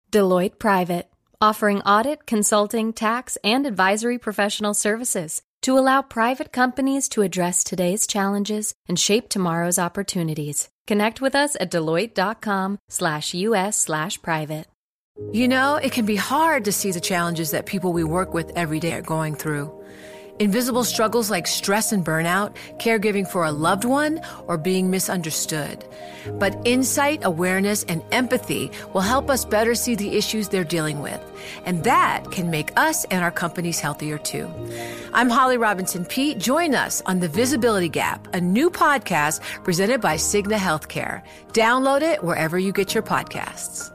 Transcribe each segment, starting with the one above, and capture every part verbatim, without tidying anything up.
Deloitte Private, offering audit, consulting, tax, and advisory professional services to allow private companies to address today's challenges and shape tomorrow's opportunities. Connect with us at Deloitte.com slash US slash private. You know, it can be hard to see the challenges that people we work with every day are going through. Invisible struggles like stress and burnout, caregiving for a loved one, or being misunderstood. But insight, awareness, and empathy will help us better see the issues they're dealing with. And that can make us and our companies healthier too. I'm Holly Robinson Peete. Join us on The Visibility Gap, a new podcast presented by Cigna Healthcare. Download it wherever you get your podcasts.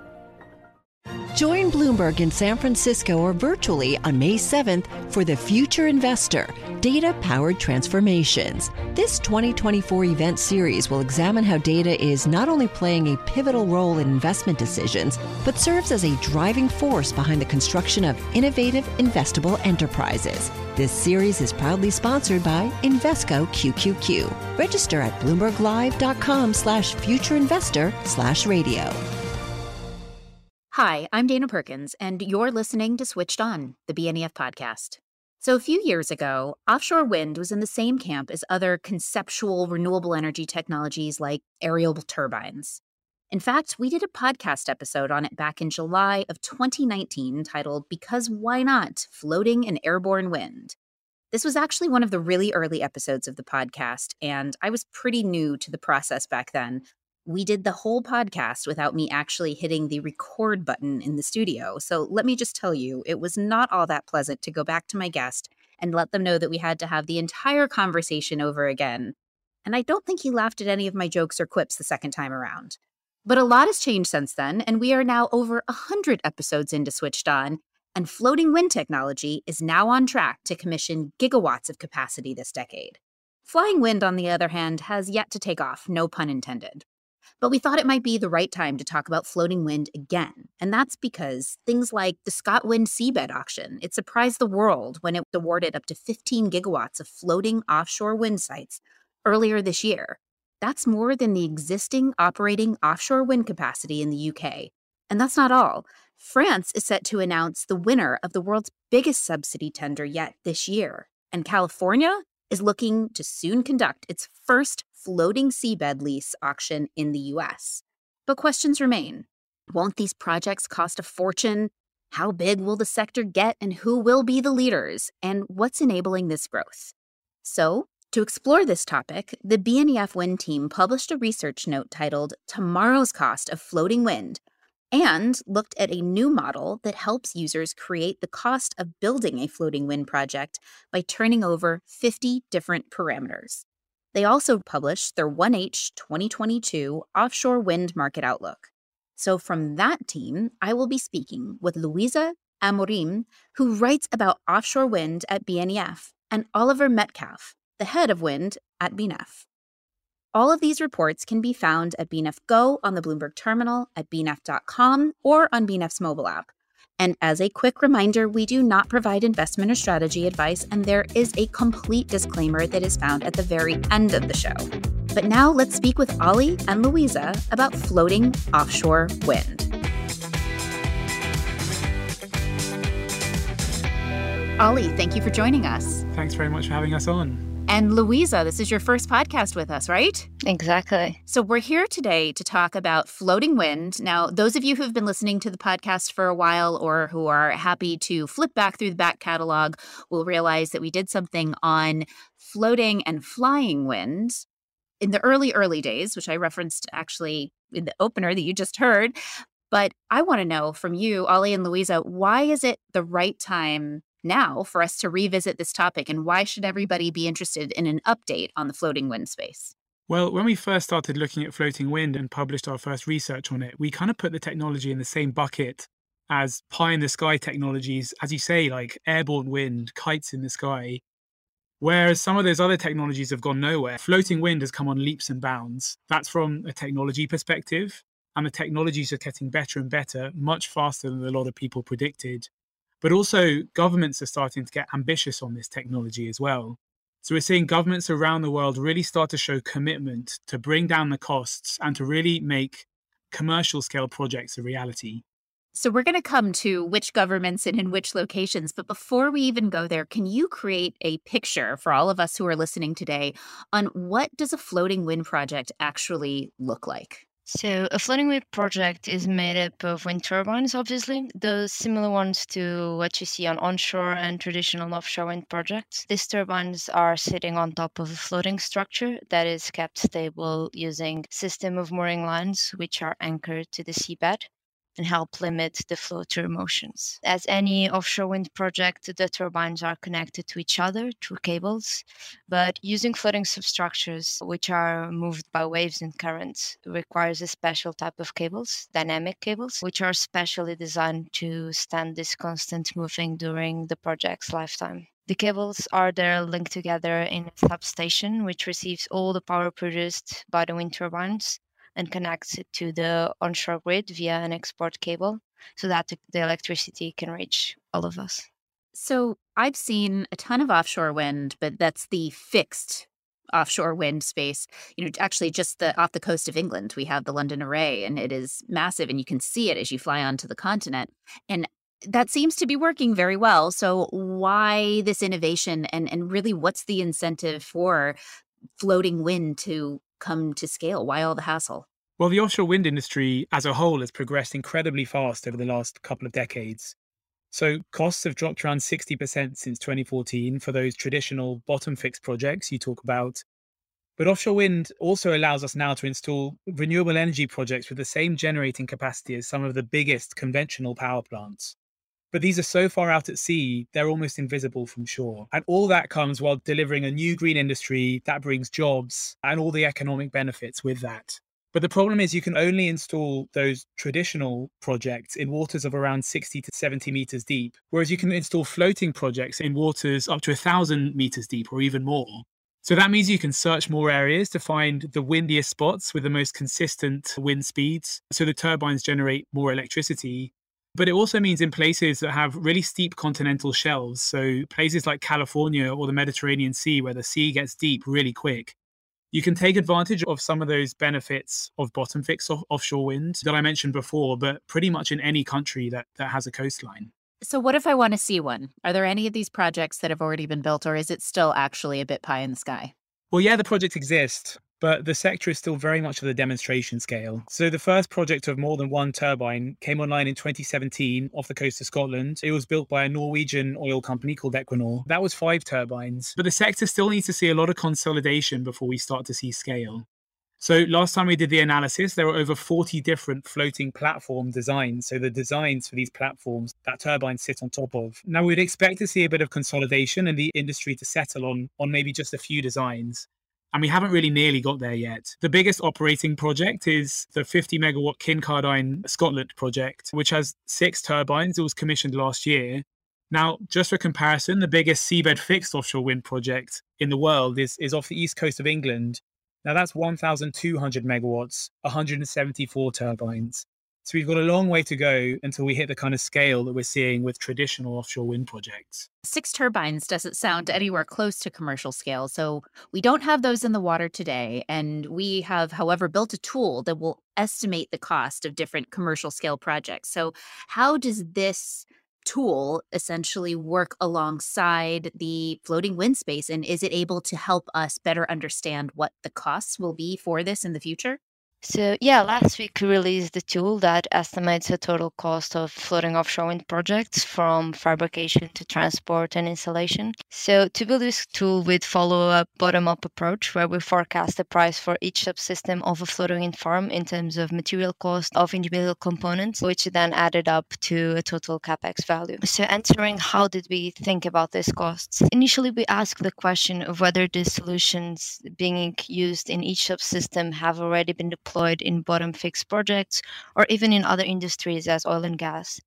Join Bloomberg in San Francisco or virtually on May seventh for The Future Investor, Data-Powered Transformations. This twenty twenty-four event series will examine how data is not only playing a pivotal role in investment decisions, but serves as a driving force behind the construction of innovative, investable enterprises. This series is proudly sponsored by Invesco Q Q Q. Register at bloomberglive.com slash futureinvestor slash radio. Hi, I'm Dana Perkins, and you're listening to Switched On, the B N E F podcast. So a few years ago, offshore wind was in the same camp as other conceptual renewable energy technologies like aerial turbines. In fact, we did a podcast episode on it back in July of twenty nineteen titled Because Why Not? Floating and Airborne Wind. This was actually one of the really early episodes of the podcast, and I was pretty new to the process back then. We did the whole podcast without me actually hitting the record button in the studio. So let me just tell you, it was not all that pleasant to go back to my guest and let them know that we had to have the entire conversation over again. And I don't think he laughed at any of my jokes or quips the second time around. But a lot has changed since then, and we are now over one hundred episodes into Switched On, and floating wind technology is now on track to commission gigawatts of capacity this decade. Flying wind, on the other hand, has yet to take off, no pun intended. But we thought it might be the right time to talk about floating wind again. And that's because things like the ScotWind seabed auction, it surprised the world when it awarded up to fifteen gigawatts of floating offshore wind sites earlier this year. That's more than the existing operating offshore wind capacity in the U K. And that's not all. France is set to announce the winner of the world's biggest subsidy tender yet this year. And California is looking to soon conduct its first floating seabed lease auction in the U S. But questions remain. Won't these projects cost a fortune? How big will the sector get, and who will be the leaders? And what's enabling this growth? So, to explore this topic, the B N E F Wind team published a research note titled Tomorrow's Cost of Floating Wind, and looked at a new model that helps users create the cost of building a floating wind project by turning over fifty different parameters. They also published their one H twenty twenty-two Offshore Wind Market Outlook. So from that team, I will be speaking with Luisa Amorim, who writes about offshore wind at B N E F, and Oliver Metcalf, the head of wind at B N E F. All of these reports can be found at B N E F Go on the Bloomberg Terminal, at B N E F dot com, or on B N E F's mobile app. And as a quick reminder, we do not provide investment or strategy advice, and there is a complete disclaimer that is found at the very end of the show. But now let's speak with Ollie and Luisa about floating offshore wind. Ollie, thank you for joining us. Thanks very much for having us on. And Luisa, this is your first podcast with us, right? Exactly. So we're here today to talk about floating wind. Now, those of you who've been listening to the podcast for a while, or who are happy to flip back through the back catalog, will realize that we did something on floating and flying wind in the early, early days, which I referenced actually in the opener that you just heard. But I want to know from you, Ollie and Luisa, why is it the right time now for us to revisit this topic, and why should everybody be interested in an update on the floating wind space? Well, when we first started looking at floating wind and published our first research on it, we kind of put the technology in the same bucket as pie in the sky technologies, as you say, like airborne wind, kites in the sky. Whereas some of those other technologies have gone nowhere. Floating wind has come on leaps and bounds. That's from a technology perspective, and the technologies are getting better and better, much faster than a lot of people predicted. But also governments are starting to get ambitious on this technology as well. So we're seeing governments around the world really start to show commitment to bring down the costs and to really make commercial scale projects a reality. So we're going to come to which governments and in which locations. But before we even go there, can you create a picture for all of us who are listening today on what does a floating wind project actually look like? So a floating wind project is made up of wind turbines, obviously, those similar ones to what you see on onshore and traditional offshore wind projects. These turbines are sitting on top of a floating structure that is kept stable using a system of mooring lines, which are anchored to the seabed and help limit the flow-through motions. As any offshore wind project, the turbines are connected to each other through cables, but using floating substructures, which are moved by waves and currents, requires a special type of cables, dynamic cables, which are specially designed to stand this constant moving during the project's lifetime. The cables are there linked together in a substation, which receives all the power produced by the wind turbines and connects it to the onshore grid via an export cable so that the electricity can reach all of us. So I've seen a ton of offshore wind, but that's the fixed offshore wind space. You know, actually just the off the coast of England, we have the London Array, and it is massive, and you can see it as you fly onto the continent. And that seems to be working very well. So why this innovation, and, and really what's the incentive for floating wind to come to scale? Why all the hassle? Well, the offshore wind industry as a whole has progressed incredibly fast over the last couple of decades. So costs have dropped around sixty percent since twenty fourteen for those traditional bottom fixed projects you talk about. But offshore wind also allows us now to install renewable energy projects with the same generating capacity as some of the biggest conventional power plants. But these are so far out at sea, they're almost invisible from shore. And all that comes while delivering a new green industry that brings jobs and all the economic benefits with that. But the problem is you can only install those traditional projects in waters of around sixty to seventy meters deep, whereas you can install floating projects in waters up to one thousand meters deep or even more. So that means you can search more areas to find the windiest spots with the most consistent wind speeds, so the turbines generate more electricity. But it also means in places that have really steep continental shelves, so places like California or the Mediterranean Sea where the sea gets deep really quick, you can take advantage of some of those benefits of bottom fixed off- offshore wind that I mentioned before, but pretty much in any country that, that has a coastline. So what if I want to see one? Are there any of these projects that have already been built, or is it still actually a bit pie in the sky? Well, yeah, the projects exist, but the sector is still very much at the demonstration scale. So the first project of more than one turbine came online in twenty seventeen off the coast of Scotland. It was built by a Norwegian oil company called Equinor. That was five turbines, but the sector still needs to see a lot of consolidation before we start to see scale. So last time we did the analysis, there were over forty different floating platform designs. So the designs for these platforms that turbines sit on top of. Now we'd expect to see a bit of consolidation and the industry to settle on, on maybe just a few designs. And we haven't really nearly got there yet. The biggest operating project is the fifty megawatt Kincardine Scotland project, which has six turbines. It was commissioned last year. Now, just for comparison, the biggest seabed fixed offshore wind project in the world is, is off the east coast of England. Now that's one thousand two hundred megawatts, one hundred seventy-four turbines. So we've got a long way to go until we hit the kind of scale that we're seeing with traditional offshore wind projects. Six turbines doesn't sound anywhere close to commercial scale. So we don't have those in the water today. And we have, however, built a tool that will estimate the cost of different commercial scale projects. So how does this tool essentially work alongside the floating wind space? And is it able to help us better understand what the costs will be for this in the future? So yeah, last week we released the tool that estimates the total cost of floating offshore wind projects from fabrication to transport and installation. So to build this tool, we'd follow a bottom-up approach where we forecast the price for each subsystem of a floating wind farm in terms of material cost of individual components, which then added up to a total capex value. So answering how did we think about these costs? Initially, we asked the question of whether the solutions being used in each subsystem have already been deployed in bottom fixed projects or even in other industries as oil and gas.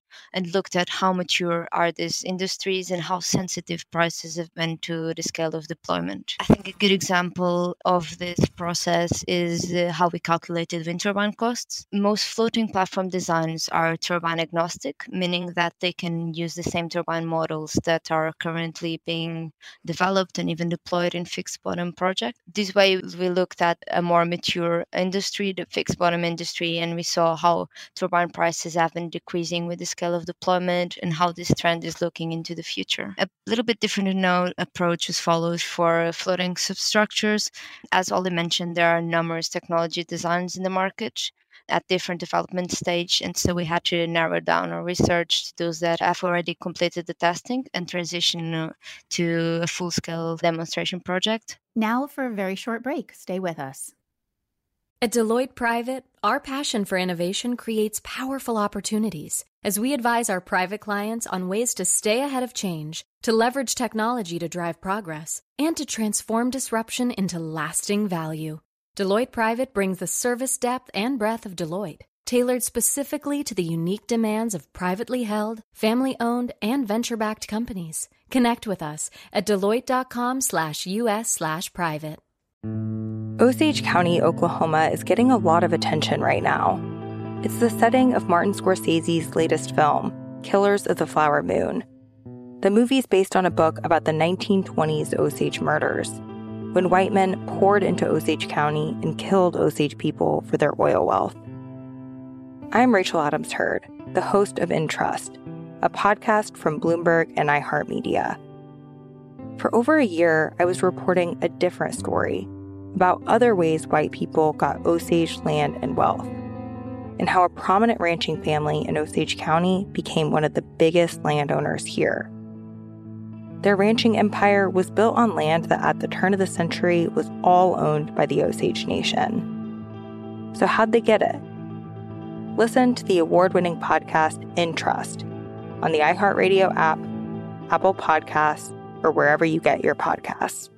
and looked at how mature are these industries and how sensitive prices have been to the scale of deployment. I think a good example of this process is uh, how we calculated wind turbine costs. Most floating platform designs are turbine agnostic, meaning that they can use the same turbine models that are currently being developed and even deployed in fixed bottom projects. This way, we looked at a more mature industry, the fixed bottom industry, and we saw how turbine prices have been decreasing with the scale of deployment and how this trend is looking into the future. A little bit different no approach is followed for floating substructures. As Ollie mentioned, there are numerous technology designs in the market at different development stage, and so we had to narrow down our research to those that have already completed the testing and transition uh, to a full-scale demonstration project. Now for a very short break. Stay with us. At Deloitte Private, our passion for innovation creates powerful opportunities as we advise our private clients on ways to stay ahead of change, to leverage technology to drive progress, and to transform disruption into lasting value. Deloitte Private brings the service depth and breadth of Deloitte, tailored specifically to the unique demands of privately held, family-owned, and venture-backed companies. Connect with us at deloitte.com slash US slash private. Osage County, Oklahoma is getting a lot of attention right now. It's the setting of Martin Scorsese's latest film, Killers of the Flower Moon. The movie's based on a book about the nineteen twenties Osage murders, when white men poured into Osage County and killed Osage people for their oil wealth. I'm Rachel Adams Heard, the host of In Trust, a podcast from Bloomberg and iHeartMedia. For over a year, I was reporting a different story about other ways white people got Osage land and wealth, and how a prominent ranching family in Osage County became one of the biggest landowners here. Their ranching empire was built on land that at the turn of the century was all owned by the Osage Nation. So how'd they get it? Listen to the award-winning podcast In Trust on the iHeartRadio app, Apple Podcasts, or wherever you get your podcasts.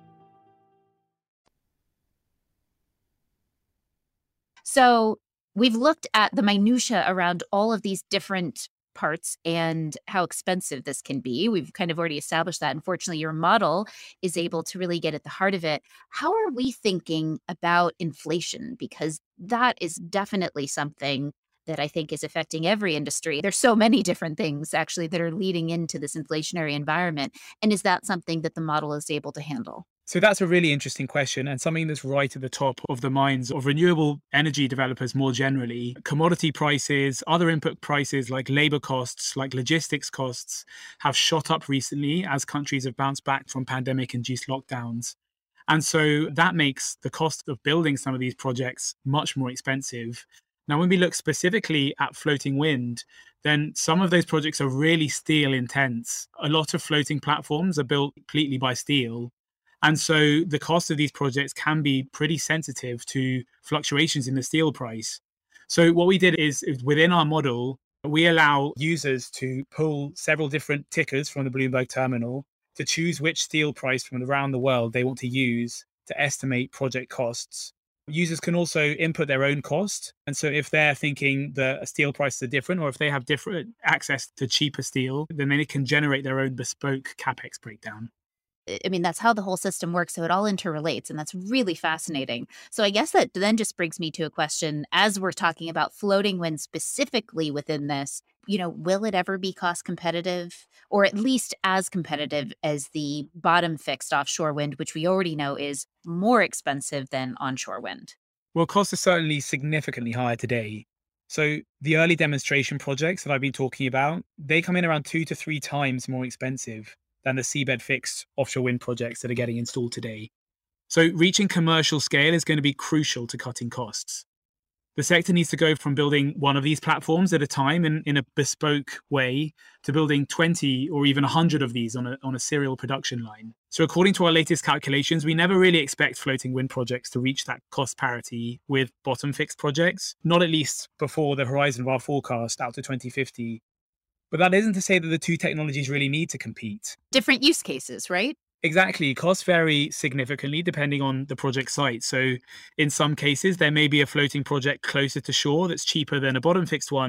So we've looked at the minutia around all of these different parts and how expensive this can be. We've kind of already established that. Unfortunately, your model is able to really get at the heart of it. How are we thinking about inflation? Because that is definitely something that I think is affecting every industry. There's so many different things actually that are leading into this inflationary environment. And is that something that the model is able to handle? So that's a really interesting question, and something that's right at the top of the minds of renewable energy developers more generally. Commodity prices, other input prices like labor costs, like logistics costs, have shot up recently as countries have bounced back from pandemic-induced lockdowns. And so that makes the cost of building some of these projects much more expensive. Now, when we look specifically at floating wind, then some of those projects are really steel intense. A lot of floating platforms are built completely by steel. And so the cost of these projects can be pretty sensitive to fluctuations in the steel price. So what we did is, is within our model, we allow users to pull several different tickers from the Bloomberg terminal to choose which steel price from around the world they want to use to estimate project costs. Users can also input their own cost. And so if they're thinking that steel prices are different, or if they have different access to cheaper steel, then they can generate their own bespoke CapEx breakdown. I mean, that's how the whole system works. So it all interrelates. And that's really fascinating. So I guess that then just brings me to a question. As we're talking about floating wind specifically within this, you know, will it ever be cost competitive, or at least as competitive as the bottom fixed offshore wind, which we already know is more expensive than onshore wind? Well, costs are certainly significantly higher today. So the early demonstration projects that I've been talking about, they come in around two to three times more expensive than the seabed fixed offshore wind projects that are getting installed today. So reaching commercial scale is going to be crucial to cutting costs. The sector needs to go from building one of these platforms at a time in, in a bespoke way to building twenty or even one hundred of these on a, on a serial production line. So according to our latest calculations, we never really expect floating wind projects to reach that cost parity with bottom fixed projects, not at least before the horizon of our forecast out to twenty fifty. But that isn't to say that the two technologies really need to compete. Different use cases, right? Exactly. Costs vary significantly depending on the project site. So in some cases, there may be a floating project closer to shore that's cheaper than a bottom fixed one.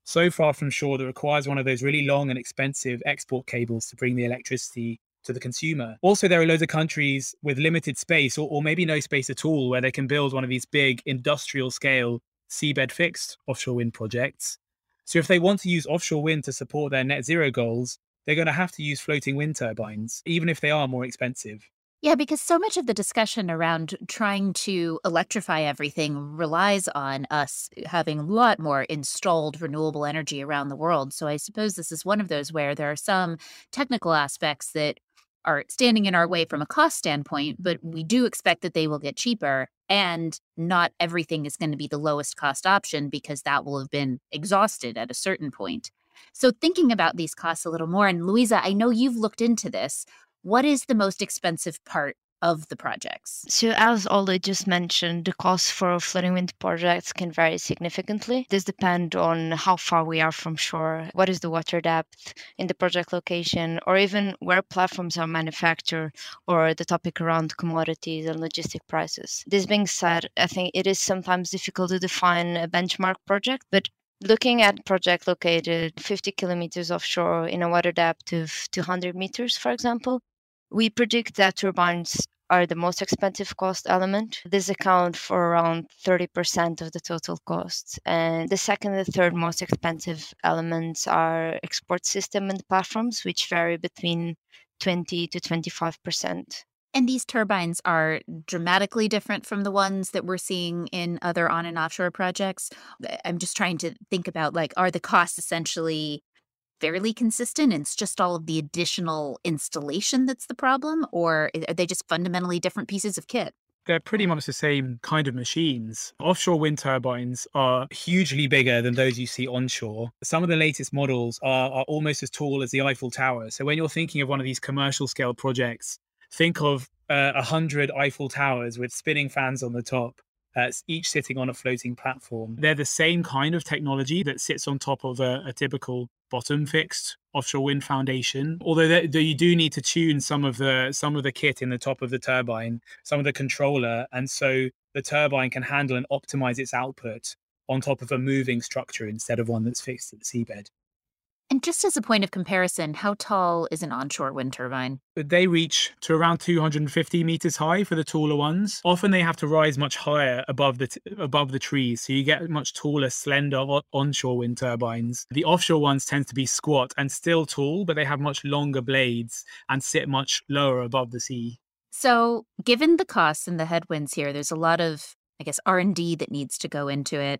so far from shore that requires one of those really long and expensive export cables to bring the electricity to the consumer. Also, there are loads of countries with limited space or, or maybe no space at all where they can build one of these big industrial scale seabed fixed offshore wind projects. So if they want to use offshore wind to support their net zero goals, they're going to have to use floating wind turbines, even if they are more expensive. Yeah, because so much of the discussion around trying to electrify everything relies on us having a lot more installed renewable energy around the world. So I suppose this is one of those where there are some technical aspects that are standing in our way from a cost standpoint, but we do expect that they will get cheaper. And not everything is going to be the lowest cost option because that will have been exhausted at a certain point. So thinking about these costs a little more, and Louisa, I know you've looked into this. What is the most expensive part of the projects? So as Ollie just mentioned, the cost for floating wind projects can vary significantly. This depends on how far we are from shore, what is the water depth in the project location, or even where platforms are manufactured, or the topic around commodities and logistic prices. This being said, I think it is sometimes difficult to define a benchmark project, but looking at a project located fifty kilometers offshore in a water depth of two hundred meters, for example, we predict that turbines are the most expensive cost element. This accounts for around thirty percent of the total cost. And the second and third most expensive elements are export system and platforms, which vary between twenty to twenty-five percent. And these turbines are dramatically different from the ones that we're seeing in other on and offshore projects. I'm just trying to think about, like, are the costs essentially fairly consistent? It's just all of the additional installation that's the problem, or are they just fundamentally different pieces of kit? They're pretty much the same kind of machines. Offshore wind turbines are hugely bigger than those you see onshore. Some of the latest models are, are almost as tall as the Eiffel Tower. So when you're thinking of one of these commercial scale projects, think of uh, one hundred Eiffel Towers with spinning fans on the top, uh, each sitting on a floating platform. They're the same kind of technology that sits on top of a, a typical bottom fixed offshore wind foundation, although they, they, you do need to tune some of the some of the kit in the top of the turbine, some of the controller, and so the turbine can handle and optimize its output on top of a moving structure instead of one that's fixed at the seabed. And just as a point of comparison, how tall is an onshore wind turbine? They reach to around two hundred fifty meters high for the taller ones. Often they have to rise much higher above the t- above the trees, so you get much taller, slender o- onshore wind turbines. The offshore ones tend to be squat and still tall, but they have much longer blades and sit much lower above the sea. So given the costs and the headwinds here, there's a lot of, I guess, R and D that needs to go into it.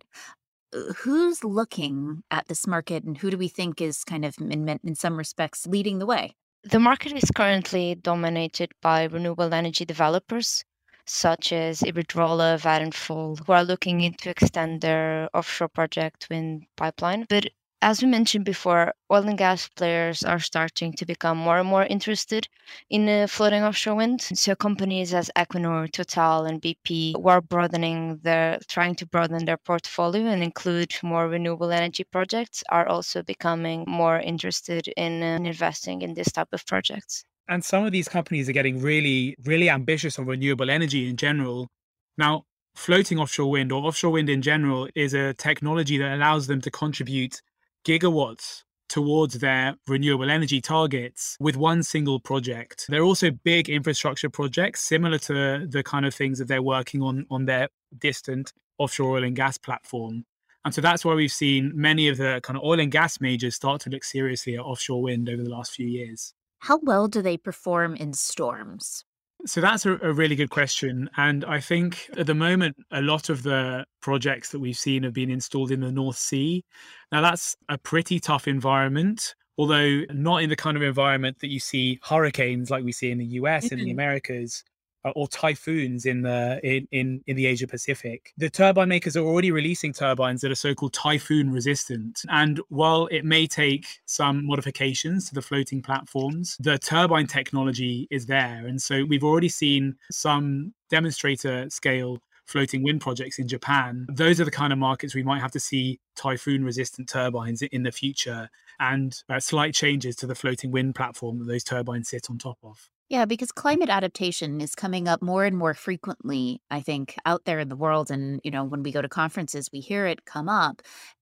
Who's looking at this market, and who do we think is kind of, in, in some respects, leading the way? The market is currently dominated by renewable energy developers, such as Iberdrola, Vattenfall, who are looking into extend their offshore project wind pipeline. But as we mentioned before, oil and gas players are starting to become more and more interested in uh, floating offshore wind. So companies as Equinor, Total, and B P who are broadening their, trying to broaden their portfolio and include more renewable energy projects are also becoming more interested in uh, investing in this type of projects. And some of these companies are getting really, really ambitious on renewable energy in general. Now, floating offshore wind or offshore wind in general is a technology that allows them to contribute gigawatts towards their renewable energy targets with one single project. They're also big infrastructure projects, similar to the kind of things that they're working on on their distant offshore oil and gas platform. And so that's why we've seen many of the kind of oil and gas majors start to look seriously at offshore wind over the last few years. How well do they perform in storms? So that's a, a really good question. And I think at the moment, a lot of the projects that we've seen have been installed in the North Sea. Now, that's a pretty tough environment, although not in the kind of environment that you see hurricanes like we see in the U S and the Americas, or typhoons in the in, in, in the Asia Pacific. The turbine makers are already releasing turbines that are so-called typhoon resistant. And while it may take some modifications to the floating platforms, the turbine technology is there. And so we've already seen some demonstrator scale floating wind projects in Japan. Those are the kind of markets we might have to see typhoon resistant turbines in the future, and uh, slight changes to the floating wind platform that those turbines sit on top of. Yeah, because climate adaptation is coming up more and more frequently, I think, out there in the world. And, you know, when we go to conferences, we hear it come up.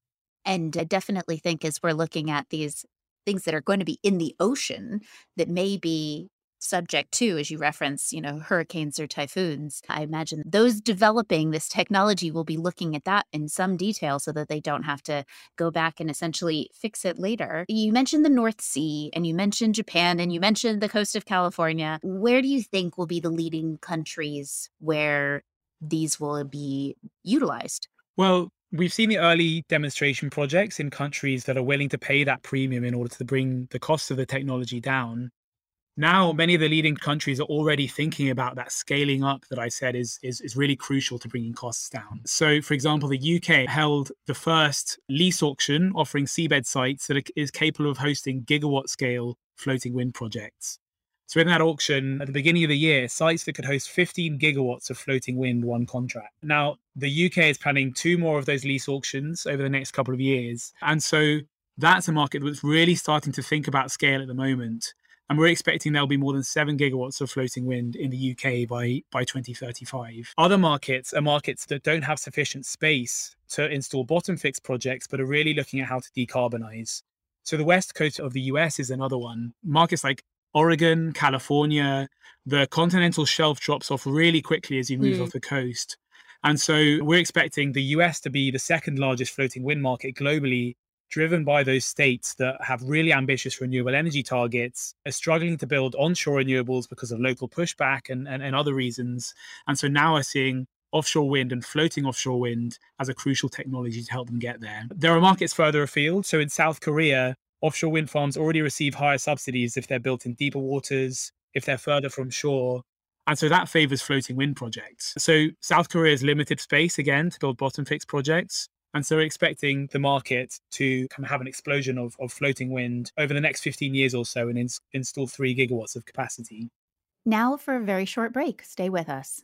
And I definitely think as we're looking at these things that are going to be in the ocean that may be subject to, as you reference, you know, hurricanes or typhoons, I imagine those developing this technology will be looking at that in some detail so that they don't have to go back and essentially fix it later. You mentioned the North Sea and you mentioned Japan and you mentioned the coast of California. Where do you think will be the leading countries where these will be utilized? Well, we've seen the early demonstration projects in countries that are willing to pay that premium in order to bring the cost of the technology down. Now, many of the leading countries are already thinking about that scaling up that I said is, is, is really crucial to bringing costs down. So, for example, the U K held the first lease auction offering seabed sites that is capable of hosting gigawatt scale floating wind projects. So in that auction, at the beginning of the year, sites that could host fifteen gigawatts of floating wind won contract. Now, the U K is planning two more of those lease auctions over the next couple of years. And so that's a market that's really starting to think about scale at the moment. And we're expecting there'll be more than seven gigawatts of floating wind in the U K by, by twenty thirty-five. Other markets are markets that don't have sufficient space to install bottom fixed projects, but are really looking at how to decarbonize. So the West Coast of the U S is another one. Markets like Oregon, California, the continental shelf drops off really quickly as you move mm. off the coast. And so we're expecting the U S to be the second largest floating wind market globally, driven by those states that have really ambitious renewable energy targets, are struggling to build onshore renewables because of local pushback and, and, and other reasons. And so now we're seeing offshore wind and floating offshore wind as a crucial technology to help them get there. There are markets further afield. So in South Korea, offshore wind farms already receive higher subsidies if they're built in deeper waters, if they're further from shore. And so that favors floating wind projects. So South Korea has limited space, again, to build bottom fixed projects. And so we're expecting the market to kind of have an explosion of, of floating wind over the next fifteen years or so and ins- install three gigawatts of capacity. Now for a very short break. Stay with us.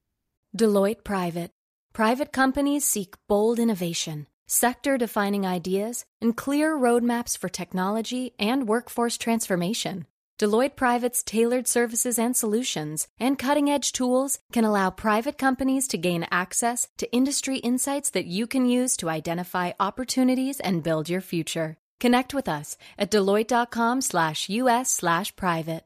Deloitte Private. Private companies seek bold innovation, sector-defining ideas, and clear roadmaps for technology and workforce transformation. Deloitte Private's tailored services and solutions and cutting-edge tools can allow private companies to gain access to industry insights that you can use to identify opportunities and build your future. Connect with us at Deloitte.com slash US slash private.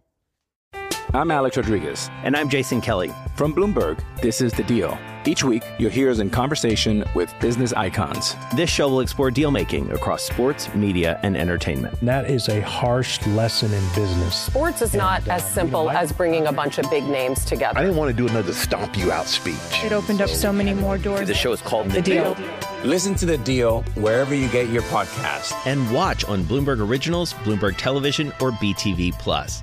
I'm Alex Rodriguez. And I'm Jason Kelly. From Bloomberg, this is The Deal. Each week, you'll hear us in conversation with business icons. This show will explore deal-making across sports, media, and entertainment. That is a harsh lesson in business. Sports is not and, uh, as simple you know, I, as bringing a bunch of big names together. I didn't want to do another stomp you out speech. It opened up so many more doors. The show is called The, the Deal. Deal. Listen to The Deal wherever you get your podcast. And watch on Bloomberg Originals, Bloomberg Television, or B T V Plus.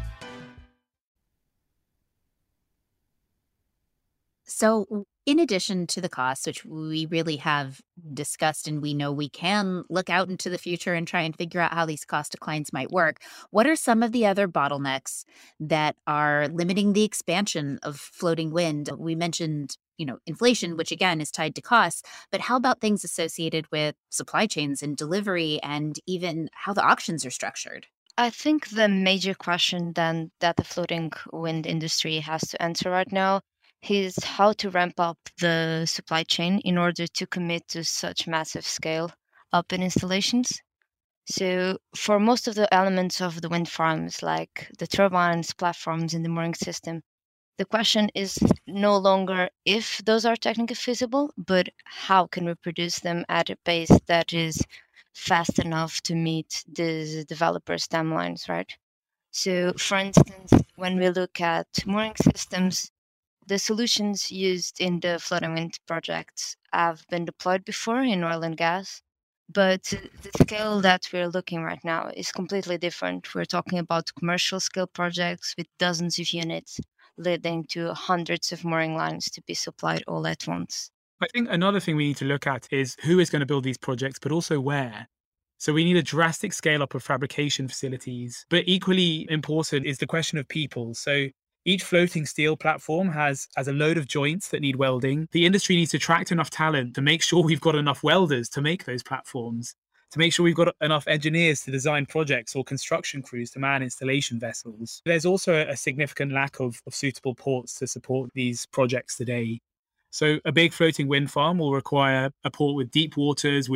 So in addition to the costs, which we really have discussed and we know we can look out into the future and try and figure out how these cost declines might work, what are some of the other bottlenecks that are limiting the expansion of floating wind? We mentioned, you know, inflation, which again is tied to costs, but how about things associated with supply chains and delivery and even how the auctions are structured? I think the major question then that the floating wind industry has to answer right now is how to ramp up the supply chain in order to commit to such massive scale up in installations. So for most of the elements of the wind farms, like the turbines, platforms, and the mooring system, the question is no longer if those are technically feasible, but how can we produce them at a pace that is fast enough to meet the developers' timelines, right? So for instance, when we look at mooring systems, the solutions used in the floating wind projects have been deployed before in oil and gas, but the scale that we're looking right now is completely different. We're talking about commercial scale projects with dozens of units, leading to hundreds of mooring lines to be supplied all at once. I think another thing we need to look at is who is going to build these projects, but also where. So we need a drastic scale up of fabrication facilities, but equally important is the question of people. So each floating steel platform has, has a load of joints that need welding. The industry needs to attract enough talent to make sure we've got enough welders to make those platforms, to make sure we've got enough engineers to design projects or construction crews to man installation vessels. There's also a significant lack of, of suitable ports to support these projects today. So a big floating wind farm will require a port with deep waters, with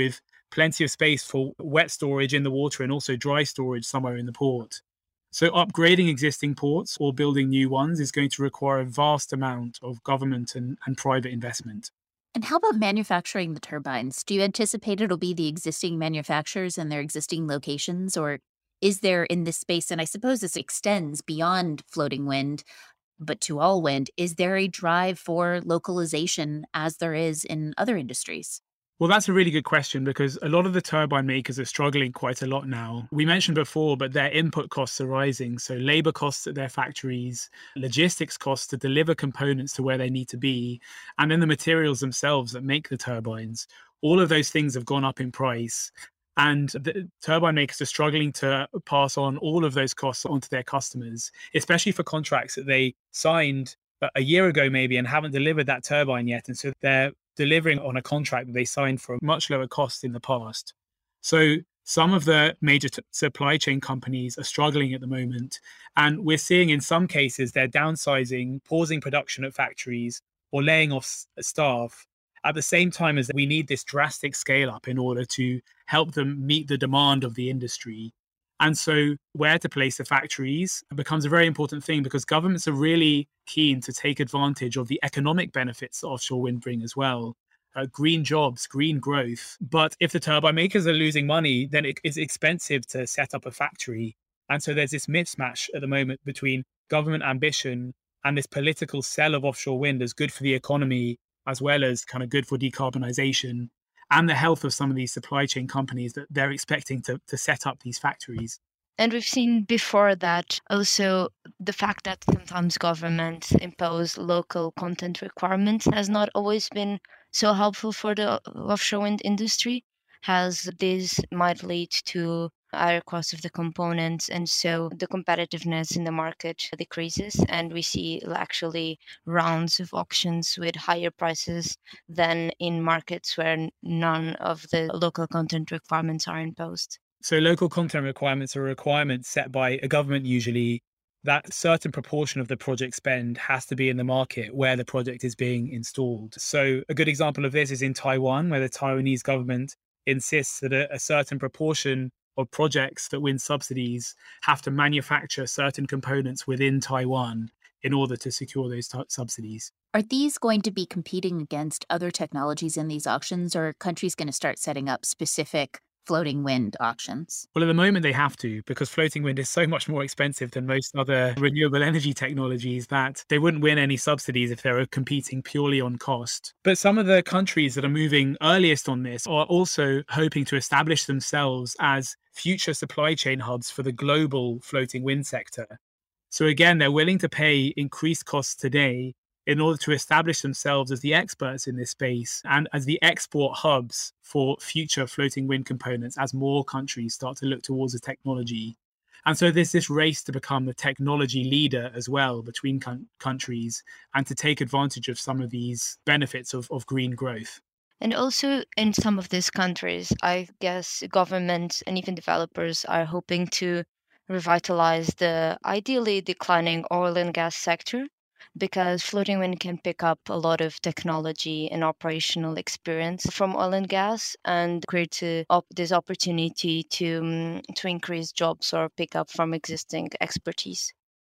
plenty of space for wet storage in the water and also dry storage somewhere in the port. So upgrading existing ports or building new ones is going to require a vast amount of government and, and private investment. And how about manufacturing the turbines? Do you anticipate it'll be the existing manufacturers and their existing locations, or is there in this space, and I suppose this extends beyond floating wind, but to all wind, is there a drive for localization as there is in other industries? Well, that's a really good question because a lot of the turbine makers are struggling quite a lot now. We mentioned before, but their input costs are rising. So labor costs at their factories, logistics costs to deliver components to where they need to be, and then the materials themselves that make the turbines. All of those things have gone up in price. And the turbine makers are struggling to pass on all of those costs onto their customers, especially for contracts that they signed a year ago maybe and haven't delivered that turbine yet. And so they're delivering on a contract that they signed for a much lower cost in the past. So some of the major t- supply chain companies are struggling at the moment. And we're seeing in some cases they're downsizing, pausing production at factories or laying off s- staff at the same time as we need this drastic scale up in order to help them meet the demand of the industry. And so where to place the factories becomes a very important thing because governments are really keen to take advantage of the economic benefits that offshore wind bring as well. Uh, green jobs, green growth. But if the turbine makers are losing money, then it, it's expensive to set up a factory. And so there's this mismatch at the moment between government ambition and this political sell of offshore wind as good for the economy, as well as kind of good for decarbonization and the health of some of these supply chain companies that they're expecting to, to set up these factories. And we've seen before that also the fact that sometimes governments impose local content requirements has not always been so helpful for the offshore wind industry, as this might lead to higher cost of the components, and so the competitiveness in the market decreases, and we see actually rounds of auctions with higher prices than in markets where none of the local content requirements are imposed. So local content requirements are requirements set by a government usually. That certain proportion of the project spend has to be in the market where the project is being installed. So a good example of this is in Taiwan, where the Taiwanese government insists that a, a certain proportion of projects that win subsidies have to manufacture certain components within Taiwan in order to secure those t- subsidies. Are these going to be competing against other technologies in these auctions, or are countries going to start setting up specific floating wind auctions? Well, at the moment they have to, because floating wind is so much more expensive than most other renewable energy technologies that they wouldn't win any subsidies if they were competing purely on cost. But some of the countries that are moving earliest on this are also hoping to establish themselves as future supply chain hubs for the global floating wind sector. So again, they're willing to pay increased costs today in order to establish themselves as the experts in this space and as the export hubs for future floating wind components as more countries start to look towards the technology. And so there's this race to become the technology leader as well between con- countries and to take advantage of some of these benefits of, of green growth. And also in some of these countries, I guess governments and even developers are hoping to revitalize the ideally declining oil and gas sector, because floating wind can pick up a lot of technology and operational experience from oil and gas and create a, op, this opportunity to, um, to increase jobs or pick up from existing expertise.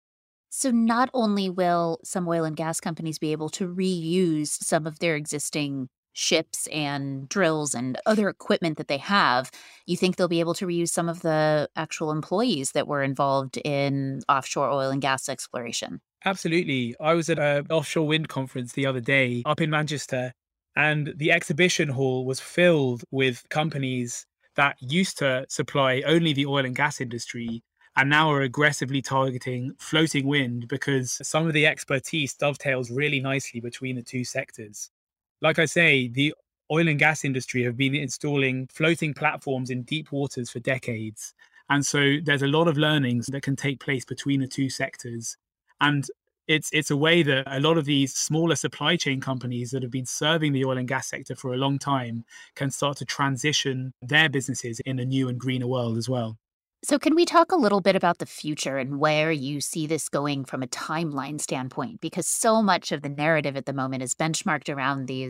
So not only will some oil and gas companies be able to reuse some of their existing ships and drills and other equipment that they have, you think they'll be able to reuse some of the actual employees that were involved in offshore oil and gas exploration? Absolutely. I was at an offshore wind conference the other day up in Manchester, and the exhibition hall was filled with companies that used to supply only the oil and gas industry and now are aggressively targeting floating wind because some of the expertise dovetails really nicely between the two sectors. Like I say, the oil and gas industry have been installing floating platforms in deep waters for decades. And so there's a lot of learnings that can take place between the two sectors. And it's it's a way that a lot of these smaller supply chain companies that have been serving the oil and gas sector for a long time can start to transition their businesses in a new and greener world as well. So can we talk a little bit about the future and where you see this going from a timeline standpoint? Because so much of the narrative at the moment is benchmarked around these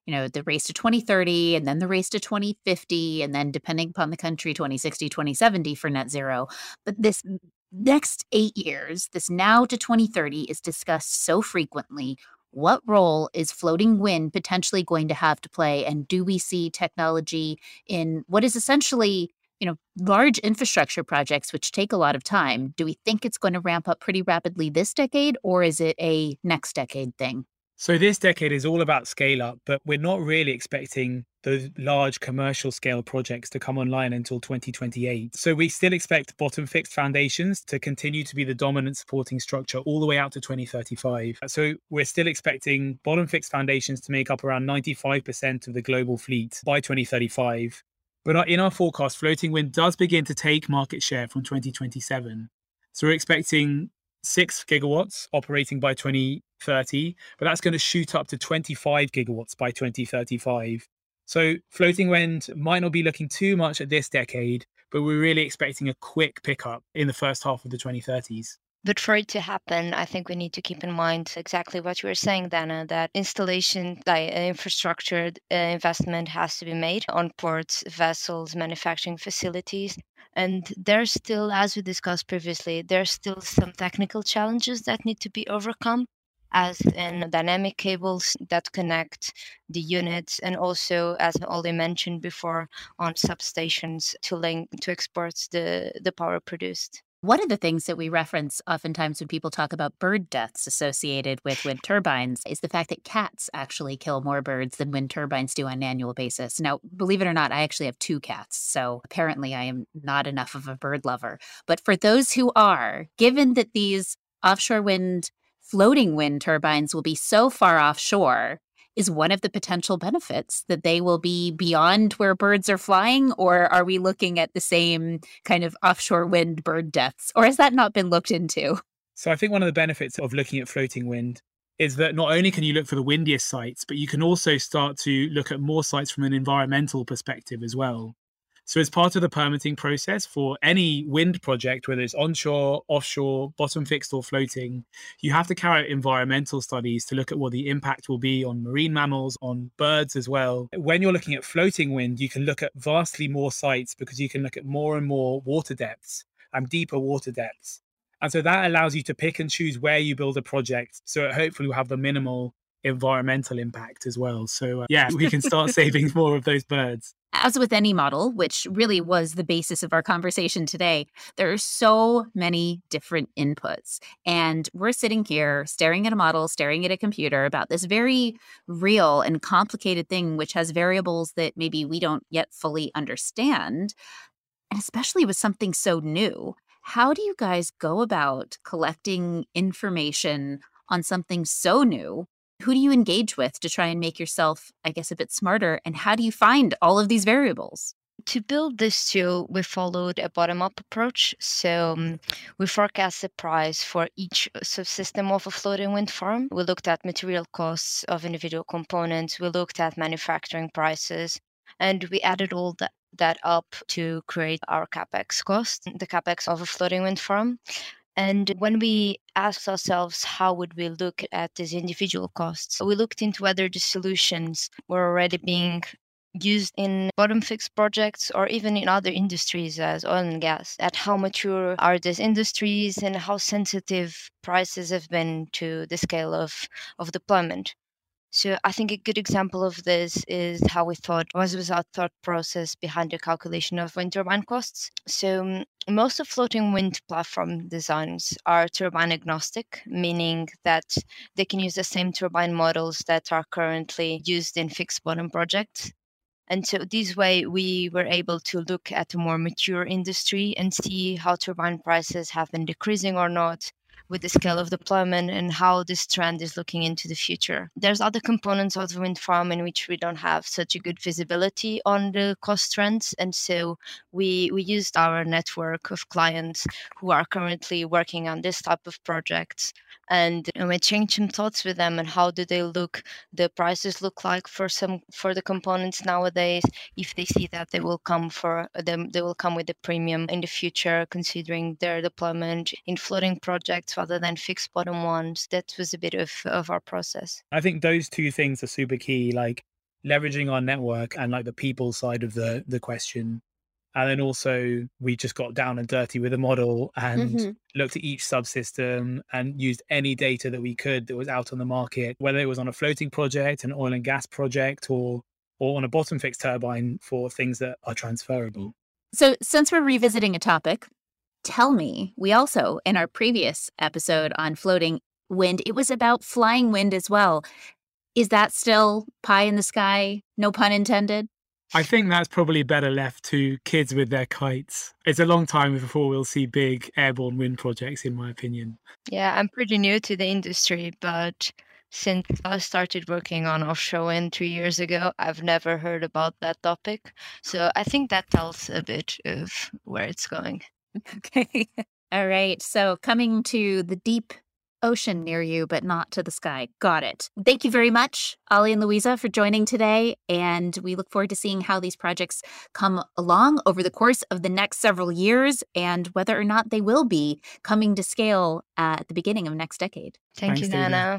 you know, the race to twenty thirty and then the race to twenty fifty, and then depending upon the country, twenty sixty, twenty seventy for net zero. But this next eight years, this now to twenty thirty is discussed so frequently. What role is floating wind potentially going to have to play? And do we see technology in what is essentially, you know, large infrastructure projects, which take a lot of time? Do we think it's going to ramp up pretty rapidly this decade, or is it a next decade thing? So this decade is all about scale up, but we're not really expecting those large commercial scale projects to come online until twenty twenty-eight. So we still expect bottom fixed foundations to continue to be the dominant supporting structure all the way out to twenty thirty-five. So we're still expecting bottom fixed foundations to make up around ninety-five percent of the global fleet by twenty thirty-five. But in our forecast, floating wind does begin to take market share from twenty twenty-seven. So we're expecting six gigawatts operating by twenty thirty, but that's going to shoot up to twenty-five gigawatts by twenty thirty-five. So floating wind might not be looking too much at this decade, but we're really expecting a quick pickup in the first half of the twenty thirties. But for it to happen, I think we need to keep in mind exactly what you were saying, Dana, that installation, like infrastructure uh, investment has to be made on ports, vessels, manufacturing facilities. And there's still, as we discussed previously, there's still some technical challenges that need to be overcome, as in dynamic cables that connect the units, and also, as Ollie mentioned before, on substations to link to export the, the power produced. One of the things that we reference oftentimes when people talk about bird deaths associated with wind turbines is the fact that cats actually kill more birds than wind turbines do on an annual basis. Now, believe it or not, I actually have two cats, so apparently I am not enough of a bird lover. But for those who are, given that these offshore wind, floating wind turbines will be so far offshore, is one of the potential benefits that they will be beyond where birds are flying? Or are we looking at the same kind of offshore wind bird deaths? Or has that not been looked into? So I think one of the benefits of looking at floating wind is that not only can you look for the windiest sites, but you can also start to look at more sites from an environmental perspective as well. So as part of the permitting process for any wind project, whether it's onshore, offshore, bottom fixed or floating, you have to carry out environmental studies to look at what the impact will be on marine mammals, on birds as well. When you're looking at floating wind, you can look at vastly more sites because you can look at more and more water depths and deeper water depths. And so that allows you to pick and choose where you build a project. So it hopefully will have the minimal environmental impact as well. So uh, yeah, we can start saving more of those birds. As with any model, which really was the basis of our conversation today, there are so many different inputs. And we're sitting here staring at a model, staring at a computer about this very real and complicated thing, which has variables that maybe we don't yet fully understand. And especially with something so new, how do you guys go about collecting information on something so new? Who do you engage with to try and make yourself, I guess, a bit smarter? And how do you find all of these variables? To build this tool, we followed a bottom-up approach. So um, we forecast the price for each subsystem of a floating wind farm. We looked at material costs of individual components. We looked at manufacturing prices. And we added all that, that up to create our CapEx cost, the CapEx of a floating wind farm. And when we asked ourselves how would we look at these individual costs, we looked into whether the solutions were already being used in bottom fixed projects or even in other industries as oil and gas, at how mature are these industries and how sensitive prices have been to the scale of, of deployment. So I think a good example of this is how we thought, was, was our thought process behind the calculation of wind turbine costs. So um, most of floating wind platform designs are turbine agnostic, meaning that they can use the same turbine models that are currently used in fixed bottom projects. And so this way, we were able to look at a more mature industry and see how turbine prices have been decreasing or not with the scale of deployment and how this trend is looking into the future. There's other components of the wind farm in which we don't have such a good visibility on the cost trends. And so we, we used our network of clients who are currently working on this type of projects. And, and we changed some thoughts with them and how do they look, the prices look like for some for the components nowadays, if they see that they will come for them, they will come with a premium in the future, considering their deployment in floating projects rather than fixed bottom ones. That was a bit of, of our process. I think those two things are super key. Like leveraging our network and like the people side of the the question. And then also we just got down and dirty with a model and mm-hmm. looked at each subsystem and used any data that we could that was out on the market, whether it was on a floating project, an oil and gas project, or or on a bottom fixed turbine for things that are transferable. So since we're revisiting a topic, tell me, we also, in our previous episode on floating wind, it was about flying wind as well. Is that still pie in the sky? No pun intended? I think that's probably better left to kids with their kites. It's a long time before we'll see big airborne wind projects, in my opinion. Yeah, I'm pretty new to the industry, but since I started working on offshore wind three years ago, I've never heard about that topic. So I think that tells a bit of where it's going. Okay. All right. So coming to the deep ocean near you, but not to the sky. Got it. Thank you very much, Ollie and Louisa, for joining today. And we look forward to seeing how these projects come along over the course of the next several years and whether or not they will be coming to scale uh, at the beginning of next decade. Thank Thanks, you, Nana.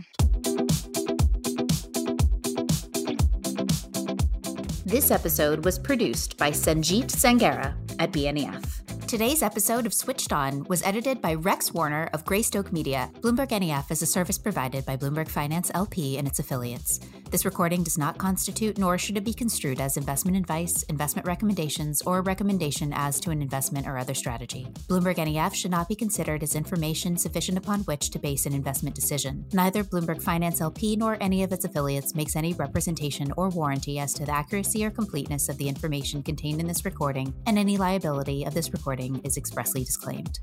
This episode was produced by Sanjeet Sangara at B N E F. Today's episode of Switched On was edited by Rex Warner of Greystoke Media. Bloomberg N E F is a service provided by Bloomberg Finance L P and its affiliates. This recording does not constitute, nor should it be construed as investment advice, investment recommendations, or a recommendation as to an investment or other strategy. Bloomberg N E F should not be considered as information sufficient upon which to base an investment decision. Neither Bloomberg Finance L P nor any of its affiliates makes any representation or warranty as to the accuracy or completeness of the information contained in this recording, and any liability of this recording is expressly disclaimed.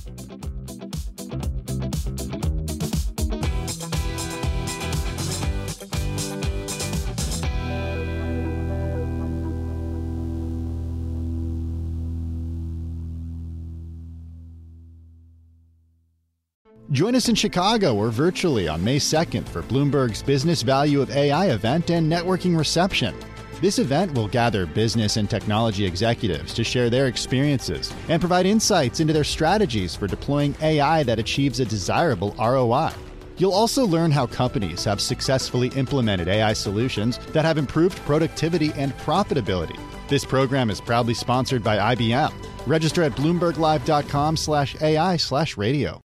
Join us in Chicago or virtually on May second for Bloomberg's Business Value of A I event and networking reception. This event will gather business and technology executives to share their experiences and provide insights into their strategies for deploying A I that achieves a desirable R O I. You'll also learn how companies have successfully implemented A I solutions that have improved productivity and profitability. This program is proudly sponsored by I B M. Register at bloomberg live dot com slash A I slash radio.